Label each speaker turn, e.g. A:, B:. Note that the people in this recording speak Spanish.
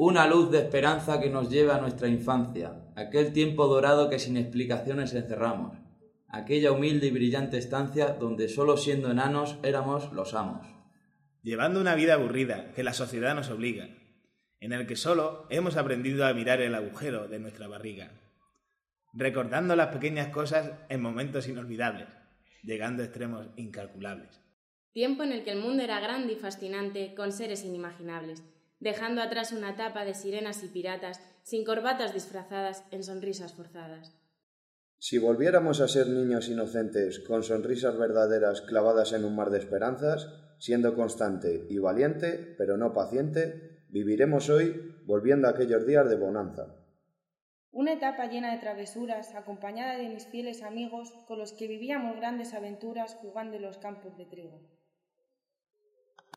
A: una luz de esperanza que nos lleva a nuestra infancia, aquel tiempo dorado que sin explicaciones encerramos, aquella humilde y brillante estancia donde solo siendo enanos éramos los amos.
B: Llevando una vida aburrida que la sociedad nos obliga, en el que solo hemos aprendido a mirar el agujero de nuestra barriga, recordando las pequeñas cosas en momentos inolvidables, llegando a extremos incalculables.
C: Tiempo en el que el mundo era grande y fascinante, con seres inimaginables, dejando atrás una etapa de sirenas y piratas, sin corbatas disfrazadas, en sonrisas forzadas.
D: Si volviéramos a ser niños inocentes, con sonrisas verdaderas clavadas en un mar de esperanzas, siendo constante y valiente, pero no paciente, viviremos hoy volviendo a aquellos días de bonanza.
E: Una etapa llena de travesuras, acompañada de mis fieles amigos, con los que vivíamos grandes aventuras jugando en los campos de trigo.